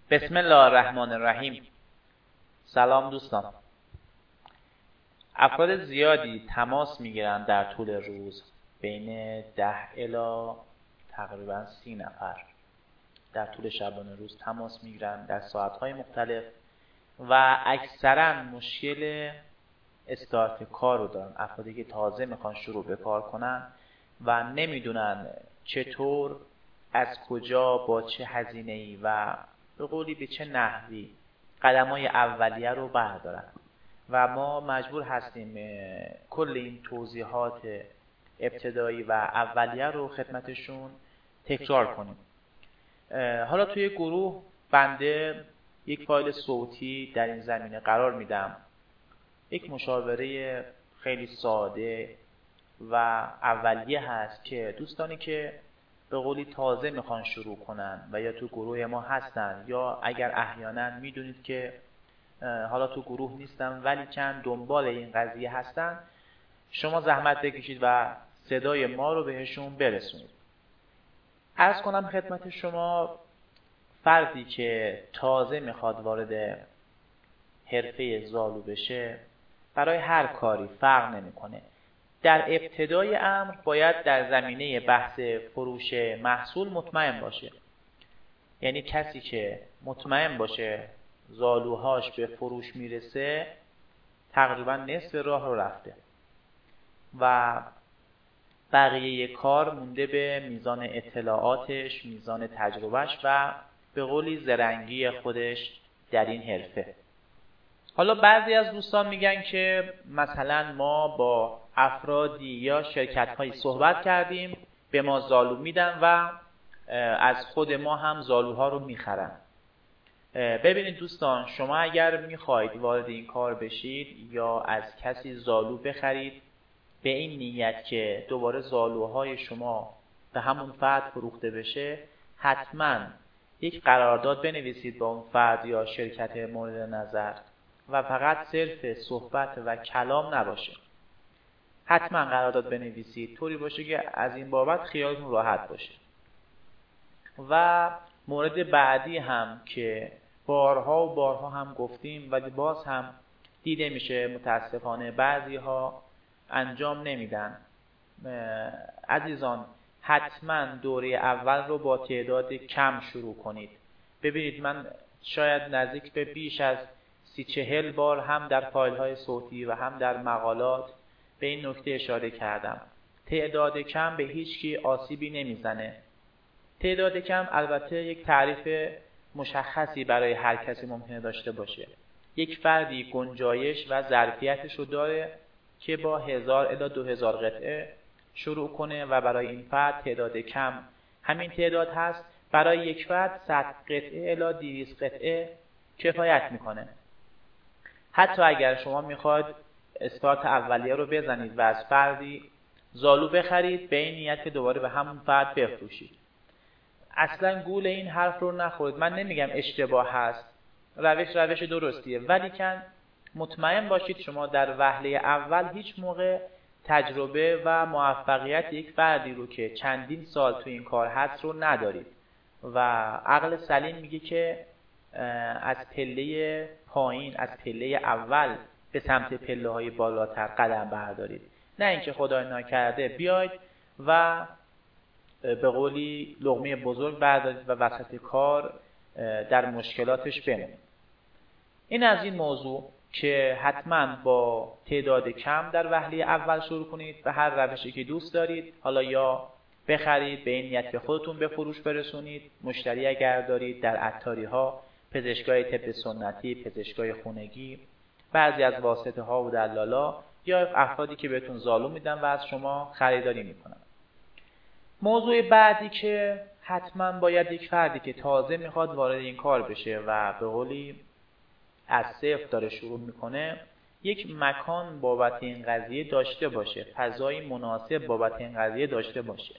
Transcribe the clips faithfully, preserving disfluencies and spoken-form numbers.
بسم الله الرحمن الرحیم. سلام دوستان. افراد زیادی تماس میگیرن در طول روز، بین ده الی تقریبا سی نفر در طول شبانه روز تماس میگیرن در ساعتهای مختلف و اکثرا مشکل استارت کار رو دارن. افرادی که تازه میخوان شروع به کار کنن و نمیدونن چطور، از کجا، با چه هزینه‌ای و به قولی به چه نحوی قدم‌های اولیه رو بردارن و ما مجبور هستیم کل این توضیحات ابتدایی و اولیه رو خدمتشون تکرار کنیم. حالا توی گروه بنده یک فایل صوتی در این زمینه قرار میدم، یک مشاوره خیلی ساده و اولیه هست که دوستانی که به قولی تازه میخوان شروع کنن و یا تو گروه ما هستن یا اگر احیانا میدونید که حالا تو گروه نیستن ولی چند دنبال این قضیه هستن، شما زحمت بکشید و صدای ما رو بهشون برسونید. عرض کنم خدمت شما، فردی که تازه میخواد وارد حرفه زالو بشه برای هر کاری فرق نمیکنه. در ابتدای امر باید در زمینه بحث فروش محصول مطمئن باشه. یعنی کسی که مطمئن باشه زالوهاش به فروش میرسه تقریبا نصف راه رو رفته و بقیه کار مونده به میزان اطلاعاتش، میزان تجربهش و به قولی زرنگی خودش در این حرفه. حالا بعضی از دوستان میگن که مثلا ما با افرادی یا شرکت‌هایی صحبت کردیم، به ما زالو میدن و از خود ما هم زالوها رو میخرن. ببینید دوستان، شما اگر میخواید وارد این کار بشید یا از کسی زالو بخرید به این نیت که دوباره زالوهای شما به همون فرد فروخته بشه، حتما یک قرارداد بنویسید با اون فرد یا شرکت مورد نظر و فقط صرف صحبت و کلام نباشه. حتما قرارداد بنویسید طوری باشه که از این بابت خیالتون راحت باشه. و مورد بعدی هم که بارها و بارها هم گفتیم ولی باز هم دیده میشه متاسفانه بعضی ها انجام نمیدن. عزیزان، حتما دوره اول رو با تعداد کم شروع کنید. ببینید من شاید نزدیک به بیش از سی چهل بار هم در فایل های صوتی و هم در مقالات به این نکته اشاره کردم. تعداد کم به هیچ کی آسیبی نمیزنه. تعداد کم البته یک تعریف مشخصی برای هر کسی ممکنه داشته باشه. یک فردی گنجایش و ظرفیتش رو داره که با هزار الی دو هزار قطعه شروع کنه و برای این فرد تعداد کم همین تعداد هست. برای یک فرد صد قطعه الی دویست قطعه کفایت میکنه. حتی اگر شما میخواید استارت اولیه رو بزنید و از فردی زالو بخرید به این نیت که دوباره به همون فرد بفروشید، اصلا گول این حرف رو نخورید. من نمیگم اشتباه هست، روش روش درستیه، ولی کن مطمئن باشید شما در وهله اول هیچ موقع تجربه و موفقیت یک فردی رو که چندین سال تو این کار هست رو ندارید و عقل سلیم میگه که از پله پایین، از پله اول به سمت پله های بالاتر قدم بردارید، نه اینکه خدای نکرده بیاید و به قولی لقمه بزرگ بردارید و وسط کار در مشکلاتش بمونید. این از این موضوع که حتما با تعداد کم در وهله اول شروع کنید به هر روشی که دوست دارید. حالا یا بخرید به این نیت به خودتون به فروش برسونید، مشتری اگر دارید در عطاری ها، پزشکای طب سنتی، پزشکای خونگی، بعضی از واسطه ها و دلالا یا افرادی که بهتون زالو میدن و از شما خریداری میکنن. موضوع بعدی که حتما باید یک فردی که تازه میخواد وارد این کار بشه و به قولی از صفر داره شروع میکنه، یک مکان بابت این قضیه داشته باشه، فضای مناسب بابت این قضیه داشته باشه.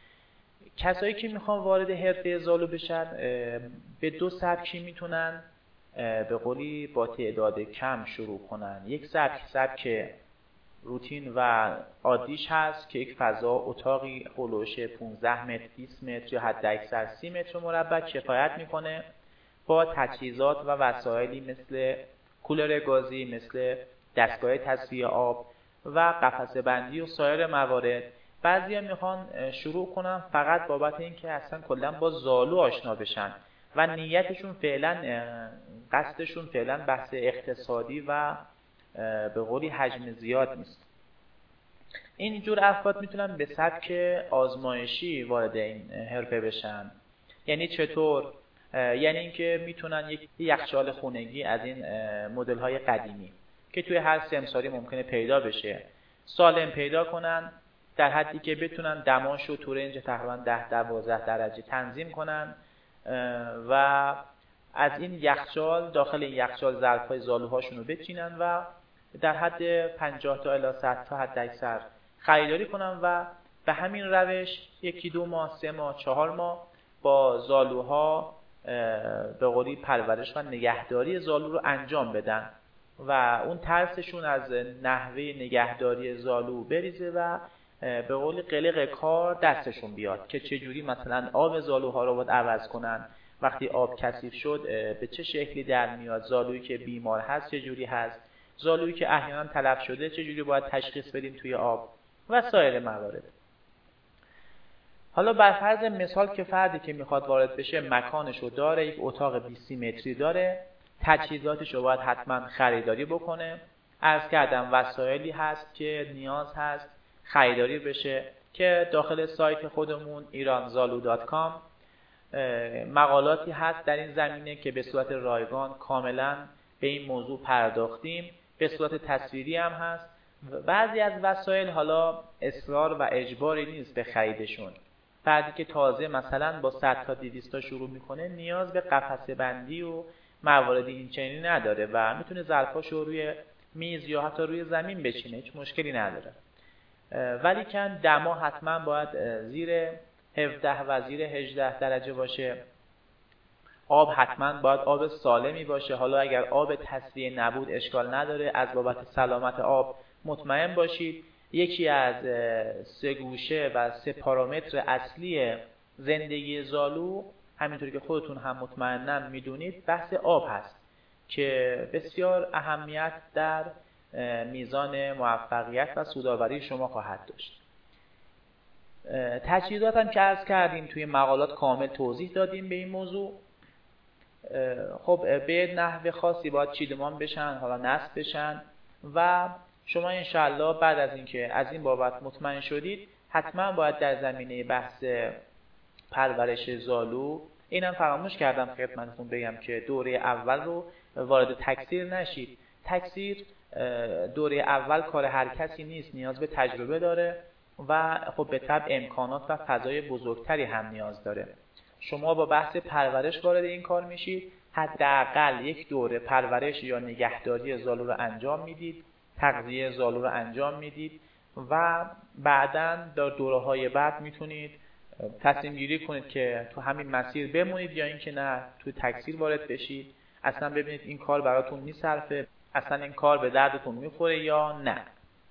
کسایی که میخوان وارد حرفه زالو بشن به دو سبکی میتونن به قولی با تعداد کم شروع کنن. یک سبک سبک روتین و عادیش هست که یک فضا اتاقی هولوش پانزده متر، بیست متر یا حد اکثر سی متر مربع کفایت میکنه با تجهیزات و وسایلی مثل کولر گازی، مثل دستگاه تصفیه آب و قفسه بندی و سایر موارد. بعضیا میخوان شروع کنن فقط بابت اینکه اصلا کلا با زالو آشنا بشن و نیتشون فعلا قصدشون فعلا بحث اقتصادی و به قولی حجم زیاد نیست. این جور افراد میتونن به سبک آزمایشی وارد این حرفه بشن. یعنی چطور؟ یعنی اینکه میتونن یک یخچال خونگی از این مدل های قدیمی که توی هر سمساری ممکنه پیدا بشه سالم پیدا کنن، در حدی که بتونن دماشو تو رنج تقریبا ده تا دوازده درجه تنظیم کنن و از این یخچال داخل این یخچال ظرف‌های زالوهاشون رو بچینن و در حد پنجاه تا الی صد تا حد اکثر خریداری کنن و به همین روش یکی دو ماه، سه ماه، چهار ماه با زالوها به قولی پرورش و نگهداری زالو رو انجام بدن و اون ترسشون از نحوه نگهداری زالو بریزه و به قول قلق کار دستشون بیاد که چجوری مثلا آب زالوها رو باید عوض کنن، وقتی آب کثیف شد به چه شکلی در میاد، زالویی که بیمار هست چجوری هست، زالویی که احیانا تلف شده چجوری باید تشخیص بدیم توی آب و سایر موارد. حالا بر فرض مثال که فردی که میخواد وارد بشه مکانشو داره، یک اتاق بیست متری داره، تجهیزاتشو باید حتما خریداری بکنه. عرض کردم وسایلی هست که نیاز هست خریداری بشه که داخل سایت خودمون ایران زالو دات کام مقالاتی هست در این زمینه که به صورت رایگان کاملا به این موضوع پرداختیم، به صورت تصویری هم هست. بعضی از وسایل حالا اصرار و اجباری نیست به خریدشون. فردی که تازه مثلا با صد تا دویست تا شروع میکنه نیاز به قفسه بندی و مواردی این چنینی نداره و میتونه ظرفاشو روی میز یا حتی روی زمین بچینه، هیچ مشکلی نداره. ولی کن دما حتما باید زیر هفده و زیر هجده درجه باشه. آب حتما باید آب سالمی باشه. حالا اگر آب تصفیه نبود اشکال نداره، از بابت سلامت آب مطمئن باشید. یکی از سه گوشه و سه پارامتر اصلی زندگی زالو، همینطوری که خودتون هم مطمئناً میدونید، بحث آب هست که بسیار اهمیت در میزان موفقیت و سودآوری شما خواهد داشت. تجهیزات هم که عرض کردیم توی مقالات کامل توضیح دادیم به این موضوع. خب به نحو خاصی باید چیدمان بشن، حالا نصب بشن و شما انشالله بعد از اینکه از این بابت مطمئن شدید حتما باید در زمینه بحث پرورش زالو، اینم فراموش کردم خدمتتون بگم که دوره اول رو وارد تکثیر نشید. تکثیر دوره اول کار هر کسی نیست، نیاز به تجربه داره و خب به طبع امکانات و فضای بزرگتری هم نیاز داره. شما با بحث پرورش وارد این کار میشید، حداقل یک دوره پرورش یا نگهداری زالو رو انجام میدید، تغذیه زالو رو انجام میدید و بعداً در دوره‌های بعد میتونید تصمیم گیری کنید که تو همین مسیر بمونید یا اینکه نه تو تکثیر وارد بشید. اصلا ببینید این کار براتون میصرفه، اصلا این کار به دردتون میخوره یا نه.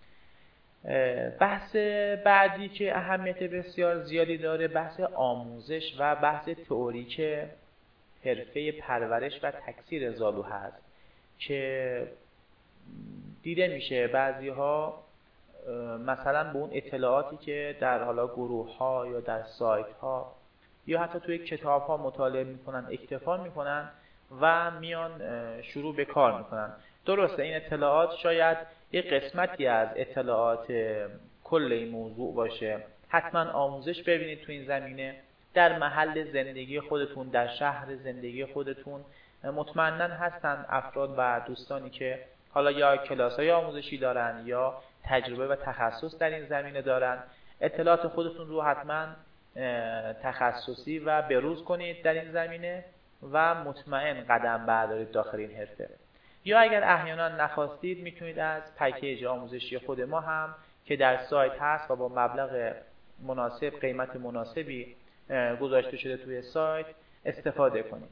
بحث بعدی که اهمیت بسیار زیادی داره بحث آموزش و بحث تئوریک حرفه پرورش و تکثیر زالو هست که دیده میشه بعضی ها مثلا به اون اطلاعاتی که در حالا گروه ها یا در سایت ها یا حتی توی کتاب ها مطالعه میکنن اکتفا میکنن و میان شروع به کار میکنن. درسته این اطلاعات شاید یک قسمتی از اطلاعات کل این موضوع باشه. حتما آموزش ببینید تو این زمینه در محل زندگی خودتون، در شهر زندگی خودتون. مطمئناً هستن افراد و دوستانی که حالا یا کلاس‌های آموزشی دارن یا تجربه و تخصص در این زمینه دارن. اطلاعات خودتون رو حتما تخصصی و بروز کنید در این زمینه و مطمئن قدم بردارید داخل این حرفه. یا اگر احیانا نخواستید میتونید از پکیج آموزشی خود ما هم که در سایت هست و با مبلغ مناسب، قیمت مناسبی گذاشته شده توی سایت استفاده کنید.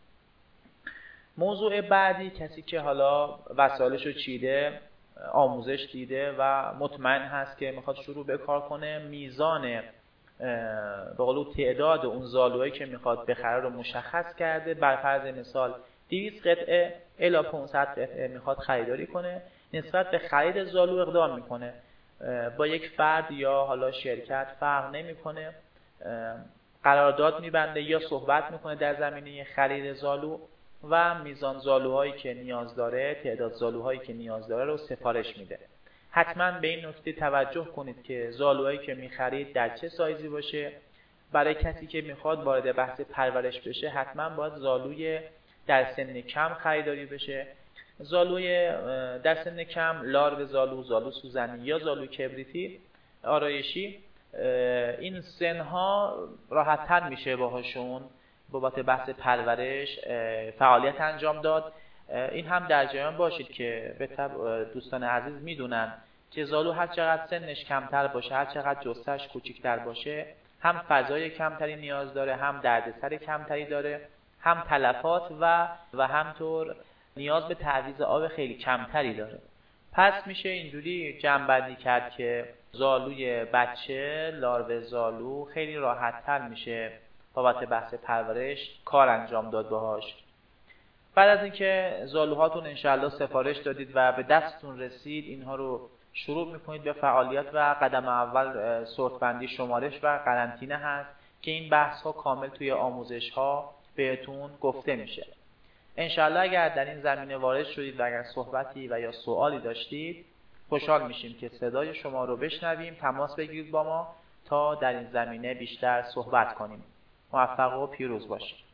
موضوع بعدی، کسی که حالا وسایلش رو چیده، آموزش دیده و مطمئن هست که میخواد شروع به کار کنه، میزان به قول تعداد اون زالوهایی که میخواد بخره رو مشخص کرده. بر فرض مثال دویست قطعه الی پانصد قطعه میخواد خریداری کنه، نسبت به خرید زالو اقدام میکنه. با یک فرد یا حالا شرکت فرق نمیکنه، قرارداد میبنده یا صحبت میکنه در زمینه خرید زالو و میزان زالوهایی که نیاز داره، تعداد زالوهایی که نیاز داره رو سفارش میده. حتما به این نکته توجه کنید که زالوهایی که میخرید در چه سایزی باشه. برای کسی که میخواد وارد بحث پرورش بشه حتما باید زالوی در سن کم خریداری بشه. زالوی در سن کم، لارو زالو، زالو سوزنی یا زالو کبریتی آرایشی، این سنها راحت تر میشه باهاشون بابت بحث پرورش فعالیت انجام داد. این هم در جریان باشید که به طب دوستان عزیز میدونن که زالو هر چقدر سنش کمتر باشه، هر چقدر جثه‌اش کوچیک‌تر باشه، هم فضای کمتری نیاز داره، هم دردسر کمتری داره، هم تلفات و و همطور نیاز به تعویض آب خیلی کمتری داره. پس میشه اینجوری جمع‌بندی کرد که زالوی بچه، لارو زالو خیلی راحت‌تر میشه بابت بحث پرورش کار انجام داد باهاش. بعد از اینکه زالوهاتون انشالله سفارش دادید و به دستتون رسید، اینها رو شروع میکنید به فعالیت و قدم اول سورتبندی، شمارش و قرنطینه هست که این بحث ها کامل توی آموزش ها بهتون گفته میشه. انشالله اگر در این زمینه وارد شدید و اگر صحبتی و یا سوالی داشتید، خوشحال میشیم که صدای شما رو بشنویم، تماس بگیرید با ما تا در این زمینه بیشتر صحبت کنیم. موفق و پیروز باشید.